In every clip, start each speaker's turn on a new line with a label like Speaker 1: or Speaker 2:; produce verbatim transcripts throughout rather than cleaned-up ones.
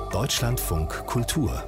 Speaker 1: Deutschlandfunk Kultur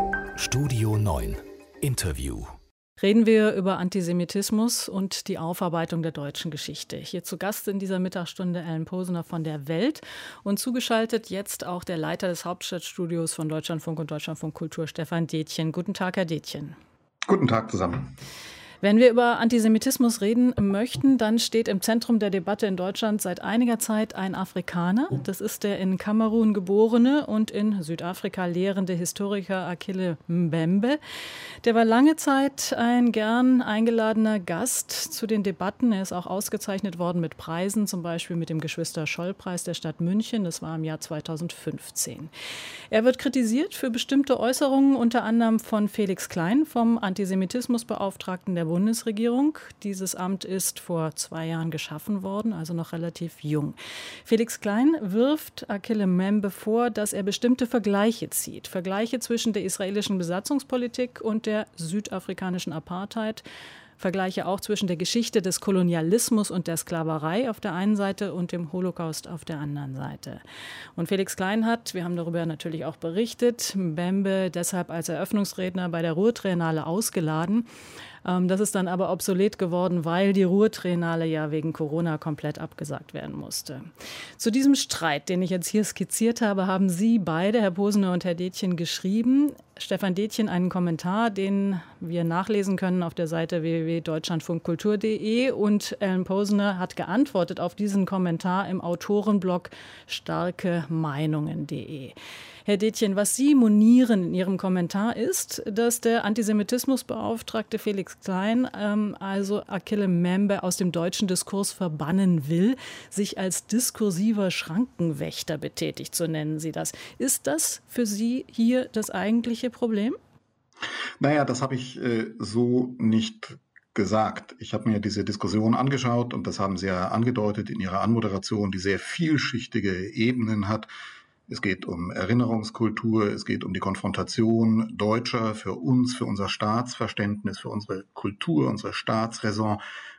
Speaker 1: Studio neun Interview.
Speaker 2: Reden wir über Antisemitismus und die Aufarbeitung der deutschen Geschichte. Hier zu Gast in dieser Mittagsstunde Alan Posener von der Welt und zugeschaltet jetzt auch der Leiter des Hauptstadtstudios von Deutschlandfunk und Deutschlandfunk Kultur, Stefan Detjen. Guten Tag, Herr Detjen.
Speaker 3: Guten Tag zusammen.
Speaker 2: Wenn wir über Antisemitismus reden möchten, dann steht im Zentrum der Debatte in Deutschland seit einiger Zeit ein Afrikaner. Das ist der in Kamerun geborene und in Südafrika lehrende Historiker Akille Mbembe. Der war lange Zeit ein gern eingeladener Gast zu den Debatten. Er ist auch ausgezeichnet worden mit Preisen, zum Beispiel mit dem Geschwister-Scholl-Preis der Stadt München. Das war im Jahr zweitausendfünfzehn. Er wird kritisiert für bestimmte Äußerungen, unter anderem von Felix Klein, vom Antisemitismusbeauftragten der Bundesregierung. Dieses Amt ist vor zwei Jahren geschaffen worden, also noch relativ jung. Felix Klein wirft Akille Mbembe vor, dass er bestimmte Vergleiche zieht. Vergleiche zwischen der israelischen Besatzungspolitik und der südafrikanischen Apartheid. Vergleiche auch zwischen der Geschichte des Kolonialismus und der Sklaverei auf der einen Seite und dem Holocaust auf der anderen Seite. Und Felix Klein hat, wir haben darüber natürlich auch berichtet, Mbembe deshalb als Eröffnungsredner bei der Ruhr-Triennale ausgeladen. Das ist dann aber obsolet geworden, weil die Ruhr-Triennale ja wegen Corona komplett abgesagt werden musste. Zu diesem Streit, den ich jetzt hier skizziert habe, haben Sie beide, Herr Posener und Herr Detjen, geschrieben. Stefan Detjen einen Kommentar, den wir nachlesen können auf der Seite w w w punkt deutschlandfunkkultur punkt de, und Alan Posener hat geantwortet auf diesen Kommentar im Autorenblog starke meinungen punkt de. Herr Detjen, was Sie monieren in Ihrem Kommentar ist, dass der Antisemitismusbeauftragte Felix Klein ähm, also Akille Mbembe aus dem deutschen Diskurs verbannen will, sich als diskursiver Schrankenwächter betätigt, so nennen Sie das. Ist das für Sie hier das eigentliche Problem?
Speaker 3: Naja, das habe ich äh, so nicht gesagt. Ich habe mir diese Diskussion angeschaut und das haben Sie ja angedeutet in Ihrer Anmoderation, die sehr vielschichtige Ebenen hat. Es geht um Erinnerungskultur, es geht um die Konfrontation Deutscher für uns, für unser Staatsverständnis, für unsere Kultur, unsere Staatsräson,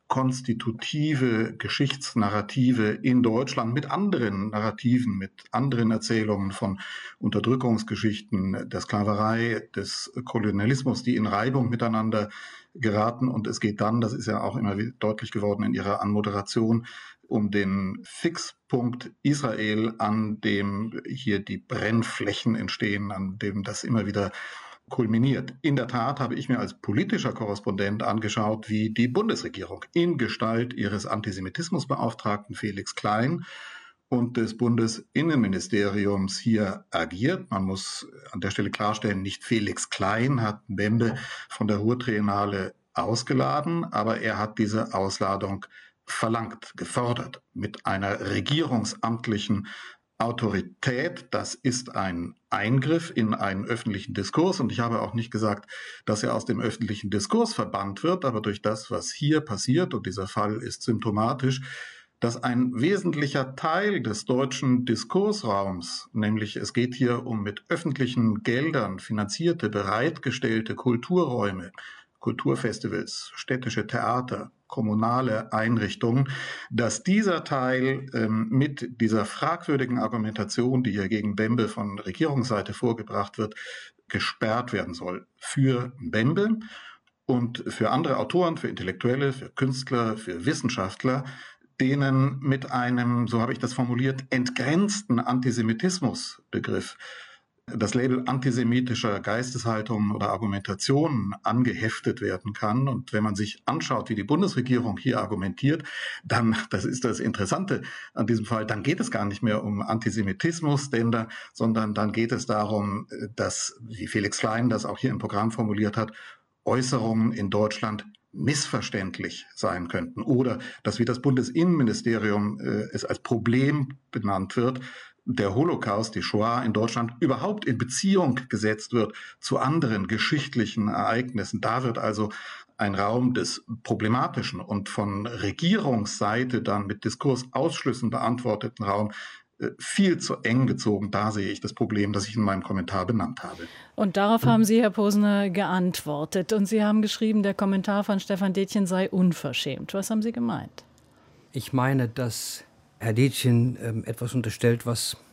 Speaker 3: konstitutive Geschichtsnarrative in Deutschland mit anderen Narrativen, mit anderen Erzählungen von Unterdrückungsgeschichten, der Sklaverei, des Kolonialismus, die in Reibung miteinander geraten. Und es geht dann, das ist ja auch immer deutlich geworden in Ihrer Anmoderation, um den Fixpunkt Israel, an dem hier die Brennflächen entstehen, an dem das immer wieder kulminiert. In der Tat habe ich mir als politischer Korrespondent angeschaut, wie die Bundesregierung in Gestalt ihres Antisemitismusbeauftragten Felix Klein und des Bundesinnenministeriums hier agiert. Man muss an der Stelle klarstellen, nicht Felix Klein hat Mbembe von der Ruhr-Triennale ausgeladen, aber er hat diese Ausladung verlangt, gefordert, mit einer regierungsamtlichen Autorität. Das ist ein Eingriff in einen öffentlichen Diskurs und ich habe auch nicht gesagt, dass er aus dem öffentlichen Diskurs verbannt wird, aber durch das, was hier passiert, und dieser Fall ist symptomatisch, dass ein wesentlicher Teil des deutschen Diskursraums, nämlich es geht hier um mit öffentlichen Geldern finanzierte, bereitgestellte Kulturräume, Kulturfestivals, städtische Theater, kommunale Einrichtungen, dass dieser Teil ähm, mit dieser fragwürdigen Argumentation, die hier gegen Mbembe von Regierungsseite vorgebracht wird, gesperrt werden soll. Für Mbembe und für andere Autoren, für Intellektuelle, für Künstler, für Wissenschaftler, denen mit einem, so habe ich das formuliert, entgrenzten Antisemitismusbegriff das Label antisemitischer Geisteshaltung oder Argumentation angeheftet werden kann. Und wenn man sich anschaut, wie die Bundesregierung hier argumentiert, dann, das ist das Interessante an diesem Fall, dann geht es gar nicht mehr um Antisemitismus, denn da, sondern dann geht es darum, dass, wie Felix Klein das auch hier im Programm formuliert hat, Äußerungen in Deutschland missverständlich sein könnten oder dass, wie das Bundesinnenministerium äh, es als Problem benannt wird, der Holocaust, die Shoah in Deutschland überhaupt in Beziehung gesetzt wird zu anderen geschichtlichen Ereignissen. Da wird also ein Raum des Problematischen und von Regierungsseite dann mit Diskursausschlüssen beantworteten Raum viel zu eng gezogen. Da sehe ich das Problem, das ich in meinem Kommentar benannt habe.
Speaker 2: Und darauf haben Sie, Herr Posener, geantwortet. Und Sie haben geschrieben, der Kommentar von Stefan Detjen sei unverschämt. Was haben Sie gemeint?
Speaker 4: Ich meine, dass Herr Detjen ähm, etwas unterstellt, was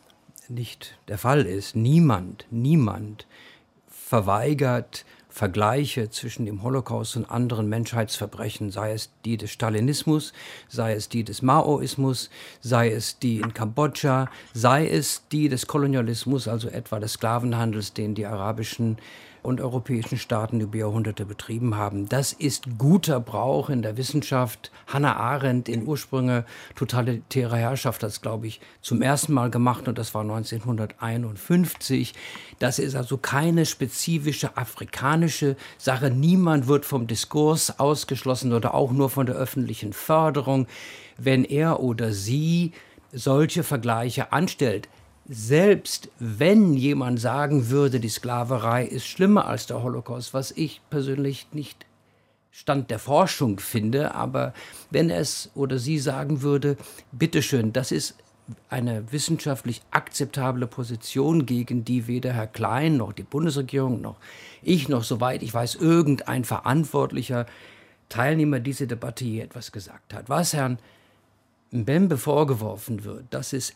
Speaker 4: nicht der Fall ist. Niemand, niemand verweigert Vergleiche zwischen dem Holocaust und anderen Menschheitsverbrechen, sei es die des Stalinismus, sei es die des Maoismus, sei es die in Kambodscha, sei es die des Kolonialismus, also etwa des Sklavenhandels, den die arabischen und europäischen Staaten über Jahrhunderte betrieben haben. Das ist guter Brauch in der Wissenschaft. Hannah Arendt in Ursprünge totalitärer Herrschaft hat es, glaube ich, zum ersten Mal gemacht und das war neunzehnhunderteinundfünfzig. Das ist also keine spezifische afrikanische Sache. Niemand wird vom Diskurs ausgeschlossen oder auch nur von der öffentlichen Förderung, wenn er oder sie solche Vergleiche anstellt. Selbst wenn jemand sagen würde, die Sklaverei ist schlimmer als der Holocaust, was ich persönlich nicht Stand der Forschung finde, aber wenn es oder sie sagen würde, bitteschön, das ist eine wissenschaftlich akzeptable Position, gegen die weder Herr Klein noch die Bundesregierung noch ich noch, soweit ich weiß, irgendein verantwortlicher Teilnehmer dieser Debatte je etwas gesagt hat. Was Herrn Mbembe vorgeworfen wird, das ist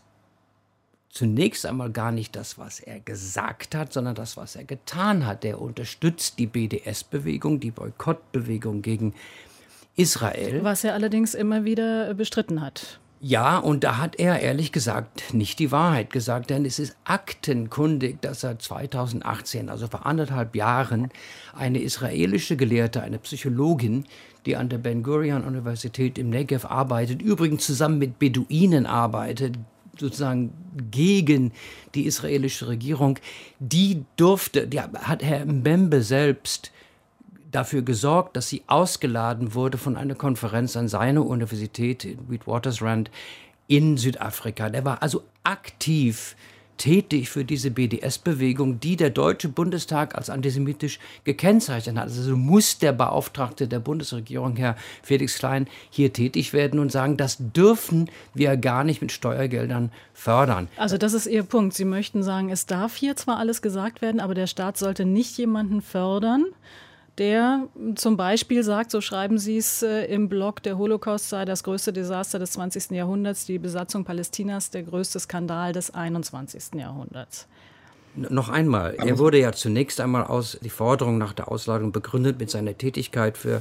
Speaker 4: zunächst einmal gar nicht das, was er gesagt hat, sondern das, was er getan hat. Er unterstützt die B D S-Bewegung, die Boykottbewegung gegen Israel.
Speaker 2: Was er allerdings immer wieder bestritten hat.
Speaker 4: Ja, und da hat er ehrlich gesagt nicht die Wahrheit gesagt, denn es ist aktenkundig, dass er zweitausendachtzehn, also vor anderthalb Jahren, eine israelische Gelehrte, eine Psychologin, die an der Ben-Gurion-Universität im Negev arbeitet, übrigens zusammen mit Beduinen arbeitet, sozusagen gegen die israelische Regierung, die durfte, die hat Herr Mbembe selbst dafür gesorgt, dass sie ausgeladen wurde von einer Konferenz an seine Universität in Witwatersrand in Südafrika. Der war also aktiv tätig für diese B D S-Bewegung, die der Deutsche Bundestag als antisemitisch gekennzeichnet hat. Also muss der Beauftragte der Bundesregierung, Herr Felix Klein, hier tätig werden und sagen, das dürfen wir gar nicht mit Steuergeldern fördern.
Speaker 2: Also das ist Ihr Punkt. Sie möchten sagen, es darf hier zwar alles gesagt werden, aber der Staat sollte nicht jemanden fördern, der zum Beispiel sagt, so schreiben Sie es äh, im Blog, der Holocaust sei das größte Desaster des zwanzigsten Jahrhunderts, die Besatzung Palästinas der größte Skandal des einundzwanzigsten Jahrhunderts.
Speaker 4: Noch einmal, er wurde ja zunächst einmal aus, die Forderung nach der Ausladung begründet mit seiner Tätigkeit für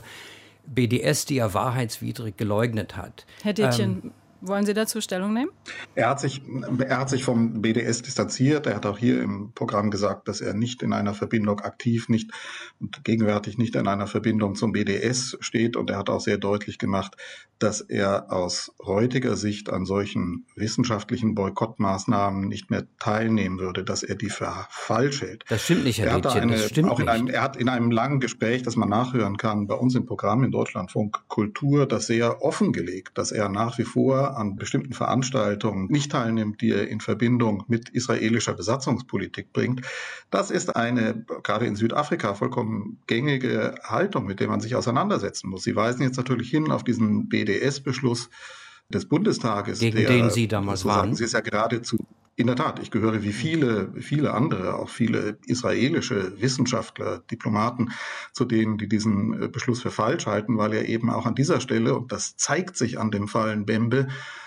Speaker 4: B D S, die er wahrheitswidrig geleugnet hat.
Speaker 2: Herr Detjen,
Speaker 4: ähm,
Speaker 2: wollen Sie dazu Stellung nehmen?
Speaker 3: Er hat sich, er hat sich vom B D S distanziert. Er hat auch hier im Programm gesagt, dass er nicht in einer Verbindung aktiv, nicht und gegenwärtig nicht in einer Verbindung zum B D S steht. Und er hat auch sehr deutlich gemacht, dass er aus heutiger Sicht an solchen wissenschaftlichen Boykottmaßnahmen nicht mehr teilnehmen würde, dass er die für falsch hält.
Speaker 4: Das stimmt nicht, Herr
Speaker 3: er
Speaker 4: Detjen,
Speaker 3: eine,
Speaker 4: das stimmt
Speaker 3: auch in
Speaker 4: nicht.
Speaker 3: einem, Er hat in einem langen Gespräch, das man nachhören kann, bei uns im Programm in Deutschlandfunk Kultur, das sehr offengelegt, dass er nach wie vor an bestimmten Veranstaltungen nicht teilnimmt, die er in Verbindung mit israelischer Besatzungspolitik bringt. Das ist eine, gerade in Südafrika, vollkommen gängige Haltung, mit der man sich auseinandersetzen muss. Sie weisen jetzt natürlich hin auf diesen B D S-Beschluss des Bundestages.
Speaker 4: Gegen
Speaker 3: der,
Speaker 4: den Sie damals
Speaker 3: so
Speaker 4: waren.
Speaker 3: sagen Sie es ja geradezu. In der Tat, ich gehöre wie viele, viele andere, auch viele israelische Wissenschaftler, Diplomaten, zu denen, die diesen Beschluss für falsch halten, weil er eben auch an dieser Stelle, und das zeigt sich an dem Fall Mbembe,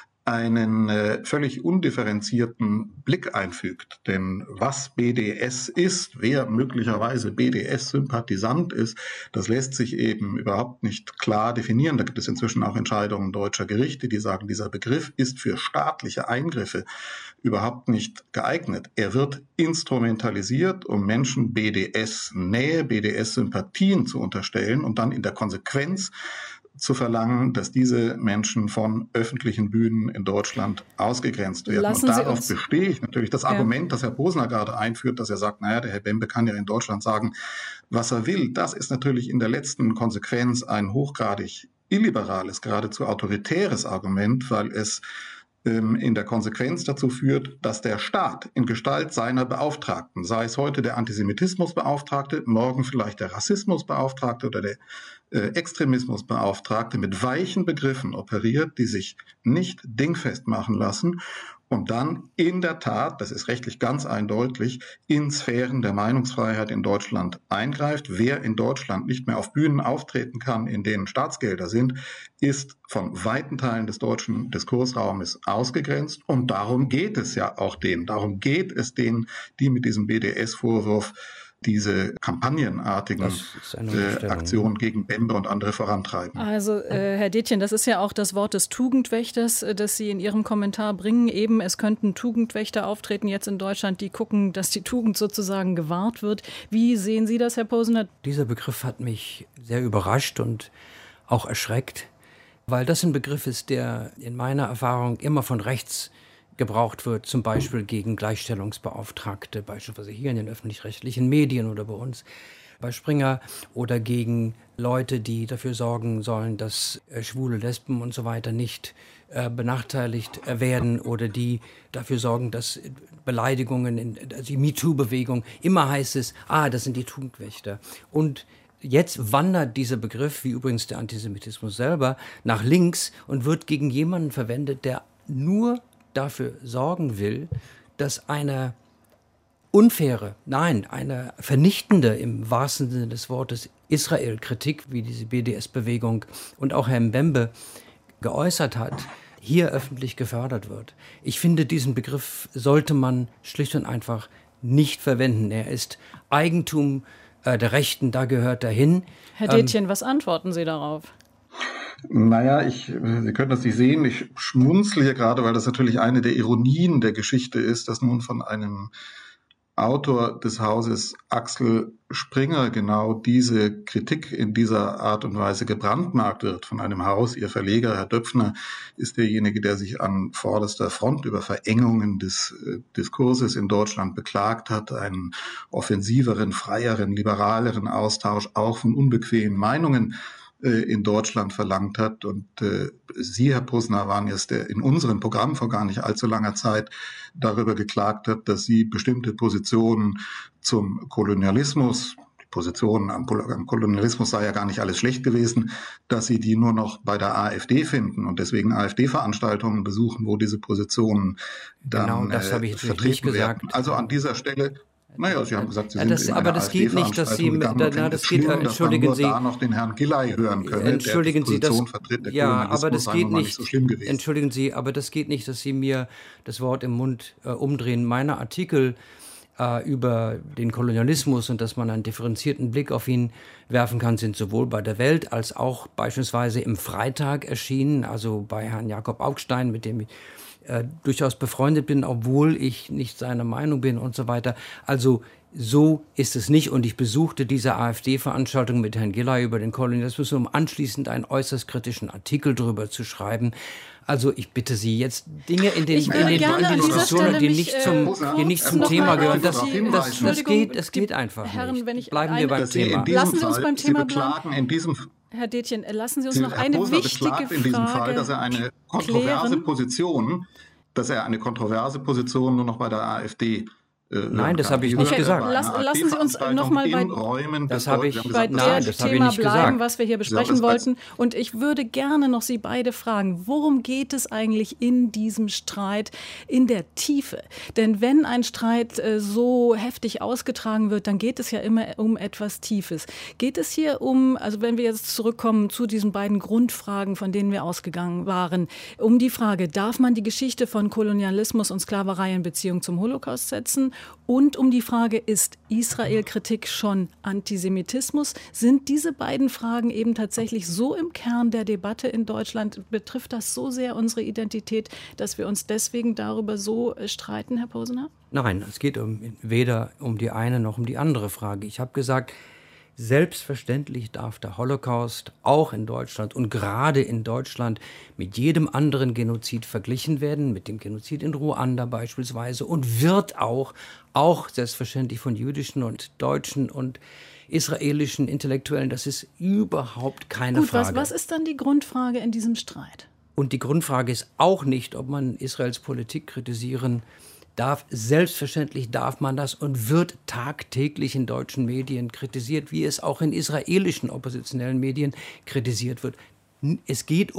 Speaker 3: einen äh, völlig undifferenzierten Blick einfügt. Denn was B D S ist, wer möglicherweise B D S-Sympathisant ist, das lässt sich eben überhaupt nicht klar definieren. Da gibt es inzwischen auch Entscheidungen deutscher Gerichte, die sagen, dieser Begriff ist für staatliche Eingriffe überhaupt nicht geeignet. Er wird instrumentalisiert, um Menschen B D S-Nähe, B D S-Sympathien zu unterstellen und dann in der Konsequenz zu verlangen, dass diese Menschen von öffentlichen Bühnen in Deutschland ausgegrenzt werden.
Speaker 2: Lassen
Speaker 3: und
Speaker 2: Sie
Speaker 3: darauf
Speaker 2: uns,
Speaker 3: bestehe ich natürlich. Das
Speaker 2: ja.
Speaker 3: Argument, das Herr Posner gerade einführt, dass er sagt, naja, der Herr Mbembe kann ja in Deutschland sagen, was er will, das ist natürlich in der letzten Konsequenz ein hochgradig illiberales, geradezu autoritäres Argument, weil es in der Konsequenz dazu führt, dass der Staat in Gestalt seiner Beauftragten, sei es heute der Antisemitismusbeauftragte, morgen vielleicht der Rassismusbeauftragte oder der äh, Extremismusbeauftragte, mit weichen Begriffen operiert, die sich nicht dingfest machen lassen und dann in der Tat, das ist rechtlich ganz eindeutig, in Sphären der Meinungsfreiheit in Deutschland eingreift. Wer in Deutschland nicht mehr auf Bühnen auftreten kann, in denen Staatsgelder sind, ist von weiten Teilen des deutschen Diskursraumes ausgegrenzt. Und darum geht es ja auch denen. Darum geht es denen, die mit diesem B D S-Vorwurf diese kampagnenartigen äh, Aktionen gegen Bembe und andere vorantreiben.
Speaker 2: Also, äh, Herr Detjen, das ist ja auch das Wort des Tugendwächters, äh, das Sie in Ihrem Kommentar bringen. Eben, es könnten Tugendwächter auftreten jetzt in Deutschland, die gucken, dass die Tugend sozusagen gewahrt wird. Wie sehen Sie das, Herr Posener?
Speaker 4: Dieser Begriff hat mich sehr überrascht und auch erschreckt, weil das ein Begriff ist, der in meiner Erfahrung immer von rechts gebraucht wird, zum Beispiel gegen Gleichstellungsbeauftragte, beispielsweise hier in den öffentlich-rechtlichen Medien oder bei uns bei Springer, oder gegen Leute, die dafür sorgen sollen, dass äh, Schwule, Lesben und so weiter nicht äh, benachteiligt äh, werden, oder die dafür sorgen, dass Beleidigungen, in, also die MeToo-Bewegung, immer heißt es, ah, das sind die Tugendwächter. Und jetzt wandert dieser Begriff, wie übrigens der Antisemitismus selber, nach links und wird gegen jemanden verwendet, der nur dafür sorgen will, dass eine unfaire, nein, eine vernichtende, im wahrsten Sinne des Wortes, Israel-Kritik, wie diese B D S-Bewegung und auch Herr Mbembe geäußert hat, hier öffentlich gefördert wird. Ich finde, diesen Begriff sollte man schlicht und einfach nicht verwenden. Er ist Eigentum äh, der Rechten, da gehört er hin.
Speaker 2: Herr Detjen, ähm, was antworten Sie darauf?
Speaker 3: Naja, ich, Sie können das nicht sehen, ich schmunzle hier gerade, weil das natürlich eine der Ironien der Geschichte ist, dass nun von einem Autor des Hauses Axel Springer genau diese Kritik in dieser Art und Weise gebrandmarkt wird von einem Haus. Ihr Verleger, Herr Döpfner, ist derjenige, der sich an vorderster Front über Verengungen des äh, Diskurses in Deutschland beklagt hat, einen offensiveren, freieren, liberaleren Austausch auch von unbequemen Meinungen in Deutschland verlangt hat. Und äh, Sie, Herr Posener, waren jetzt, der in unserem Programm vor gar nicht allzu langer Zeit darüber geklagt hat, dass Sie bestimmte Positionen zum Kolonialismus, die Positionen am, am Kolonialismus sei ja gar nicht alles schlecht gewesen, dass Sie die nur noch bei der AfD finden und deswegen AfD-Veranstaltungen besuchen, wo diese Positionen dann
Speaker 4: genau, das habe ich
Speaker 3: äh, vertreten
Speaker 4: nicht gesagt.
Speaker 3: werden. Also an dieser Stelle... Naja, Sie haben gesagt, Sie sind
Speaker 4: das,
Speaker 3: in
Speaker 4: aber das geht nicht, dass Sie, da, na, das geht,
Speaker 3: schlimm,
Speaker 4: entschuldigen
Speaker 3: dass man nur
Speaker 4: Sie,
Speaker 3: da noch den Herrn Gilley hören können,
Speaker 4: entschuldigen
Speaker 3: der die
Speaker 4: Sie, das,
Speaker 3: vertritt, der
Speaker 4: ja, aber das geht nicht,
Speaker 3: nicht so schlimm gewesen.
Speaker 4: Entschuldigen Sie, aber das geht nicht, dass Sie mir das Wort im Mund äh, umdrehen. Meine Artikel äh, über den Kolonialismus und dass man einen differenzierten Blick auf ihn werfen kann, sind sowohl bei der Welt als auch beispielsweise im Freitag erschienen, also bei Herrn Jakob Augstein, mit dem ich äh, durchaus befreundet bin, obwohl ich nicht seiner Meinung bin und so weiter. Also so ist es nicht. Und ich besuchte diese AfD-Veranstaltung mit Herrn Gilley über den Kolonialismus, um anschließend einen äußerst kritischen Artikel darüber zu schreiben. Also ich bitte Sie jetzt Dinge in den, in den, in den Diskussionen, die nicht zum, die nicht zum Thema gehören. Das, das, das, geht, das geht einfach
Speaker 2: Herren,
Speaker 4: nicht.
Speaker 2: Wenn ich
Speaker 4: Bleiben wir beim Thema.
Speaker 2: Lassen Sie uns beim Thema bleiben.
Speaker 3: In diesem
Speaker 2: Herr Detjen, lassen Sie uns
Speaker 3: Sie,
Speaker 2: noch
Speaker 3: Herr
Speaker 2: eine
Speaker 3: Posener
Speaker 2: wichtige
Speaker 3: beklagt
Speaker 2: Frage
Speaker 3: in diesem Fall, dass er eine kontroverse
Speaker 2: klären.
Speaker 3: Position, dass er eine kontroverse Position nur noch bei der AfD
Speaker 4: Nein, das habe ich nicht
Speaker 2: okay,
Speaker 4: gesagt.
Speaker 2: Lass, lassen Sie uns noch mal bei,
Speaker 4: das habe ich,
Speaker 2: bei
Speaker 4: nein,
Speaker 2: dem
Speaker 4: das habe ich
Speaker 2: Thema
Speaker 4: nicht
Speaker 2: bleiben,
Speaker 4: gesagt.
Speaker 2: was wir hier besprechen wollten. Und ich würde gerne noch Sie beide fragen, worum geht es eigentlich in diesem Streit in der Tiefe? Denn wenn ein Streit äh, so heftig ausgetragen wird, dann geht es ja immer um etwas Tiefes. Geht es hier um, also wenn wir jetzt zurückkommen zu diesen beiden Grundfragen, von denen wir ausgegangen waren, um die Frage, darf man die Geschichte von Kolonialismus und Sklaverei in Beziehung zum Holocaust setzen? Und um die Frage, ist Israel-Kritik schon Antisemitismus? Sind diese beiden Fragen eben tatsächlich so im Kern der Debatte in Deutschland? Betrifft das so sehr unsere Identität, dass wir uns deswegen darüber so streiten, Herr Posener?
Speaker 4: Nein, es geht um, weder um die eine noch um die andere Frage. Ich habe gesagt, selbstverständlich darf der Holocaust auch in Deutschland und gerade in Deutschland mit jedem anderen Genozid verglichen werden, mit dem Genozid in Ruanda beispielsweise, und wird auch, auch selbstverständlich von jüdischen und deutschen und israelischen Intellektuellen. Das ist überhaupt keine
Speaker 2: Gut,
Speaker 4: Frage.
Speaker 2: Was, was ist dann die Grundfrage in diesem Streit?
Speaker 4: Und die Grundfrage ist auch nicht, ob man Israels Politik kritisieren darf. Selbstverständlich darf man das und wird tagtäglich in deutschen Medien kritisiert, wie es auch in israelischen oppositionellen Medien kritisiert wird. Es geht um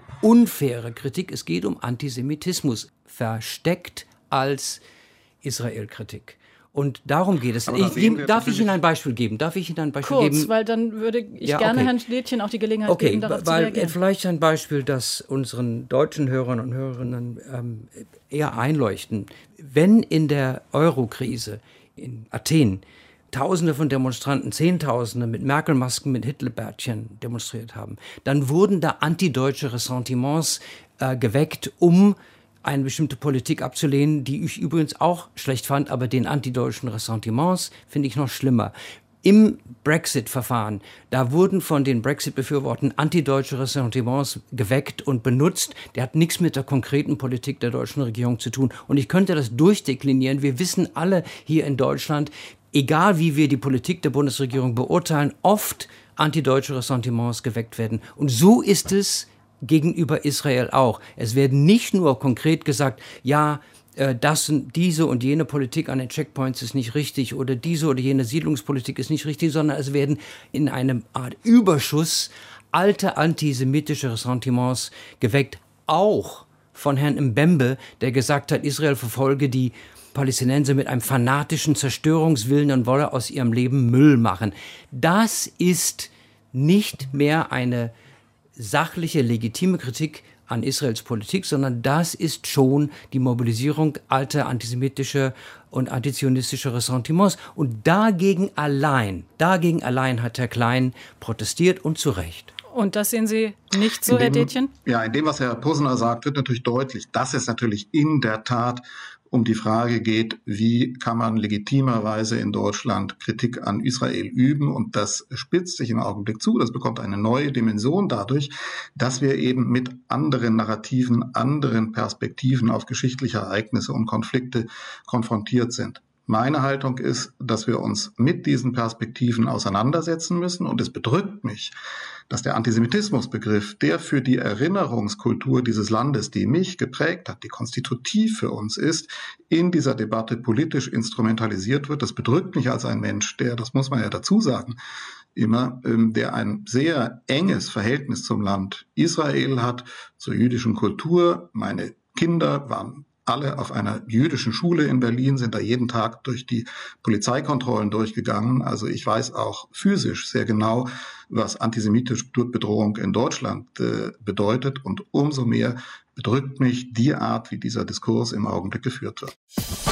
Speaker 4: unfaire Kritik, es geht um Antisemitismus, versteckt als Israel-Kritik. Und darum geht es. Ich, ich, darf ich Ihnen ein Beispiel geben? Darf ich Ihnen ein Beispiel
Speaker 2: Kurz,
Speaker 4: geben?
Speaker 2: weil dann würde ich
Speaker 4: ja,
Speaker 2: gerne
Speaker 4: okay.
Speaker 2: Herrn Lädchen auch die Gelegenheit
Speaker 4: okay,
Speaker 2: geben, darauf
Speaker 4: weil,
Speaker 2: zu reagieren.
Speaker 4: Vielleicht ein Beispiel, das unseren deutschen Hörern und Hörerinnen ähm, eher einleuchten. Wenn in der Euro-Krise in Athen Tausende von Demonstranten, Zehntausende mit Merkel-Masken, mit Hitlerbärtchen demonstriert haben, dann wurden da antideutsche Ressentiments äh, geweckt, um eine bestimmte Politik abzulehnen, die ich übrigens auch schlecht fand, aber den antideutschen Ressentiments finde ich noch schlimmer. Im Brexit-Verfahren, da wurden von den Brexit-Befürwortern antideutsche Ressentiments geweckt und benutzt. Der hat nichts mit der konkreten Politik der deutschen Regierung zu tun. Und ich könnte das durchdeklinieren. Wir wissen alle hier in Deutschland, egal wie wir die Politik der Bundesregierung beurteilen, oft antideutsche Ressentiments geweckt werden. Und so ist es gegenüber Israel auch. Es werden nicht nur konkret gesagt, ja, das, diese und jene Politik an den Checkpoints ist nicht richtig oder diese oder jene Siedlungspolitik ist nicht richtig, sondern es werden in einem Art Überschuss alte antisemitische Ressentiments geweckt, auch von Herrn Mbembe, der gesagt hat, Israel verfolge die Palästinenser mit einem fanatischen Zerstörungswillen und wolle aus ihrem Leben Müll machen. Das ist nicht mehr eine sachliche, legitime Kritik an Israels Politik, sondern das ist schon die Mobilisierung alter antisemitischer und antizionistischer Ressentiments. Und dagegen allein, dagegen allein hat Herr Klein protestiert und zu Recht.
Speaker 2: Und das sehen Sie nicht so,
Speaker 3: in dem,
Speaker 2: Herr Detjen?
Speaker 3: Ja, in dem, was Herr Posner sagt, wird natürlich deutlich, dass es natürlich in der Tat um die Frage geht, wie kann man legitimerweise in Deutschland Kritik an Israel üben. Und das spitzt sich im Augenblick zu. Das bekommt eine neue Dimension dadurch, dass wir eben mit anderen Narrativen, anderen Perspektiven auf geschichtliche Ereignisse und Konflikte konfrontiert sind. Meine Haltung ist, dass wir uns mit diesen Perspektiven auseinandersetzen müssen. Und es bedrückt mich, dass der Antisemitismusbegriff, der für die Erinnerungskultur dieses Landes, die mich geprägt hat, die konstitutiv für uns ist, in dieser Debatte politisch instrumentalisiert wird. Das bedrückt mich als ein Mensch, der, das muss man ja dazu sagen, immer, der ein sehr enges Verhältnis zum Land Israel hat, zur jüdischen Kultur. Meine Kinder waren alle auf einer jüdischen Schule in Berlin, sind da jeden Tag durch die Polizeikontrollen durchgegangen. Also ich weiß auch physisch sehr genau, was antisemitische Bedrohung in Deutschland äh, bedeutet. Und umso mehr bedrückt mich die Art, wie dieser Diskurs im Augenblick geführt wird.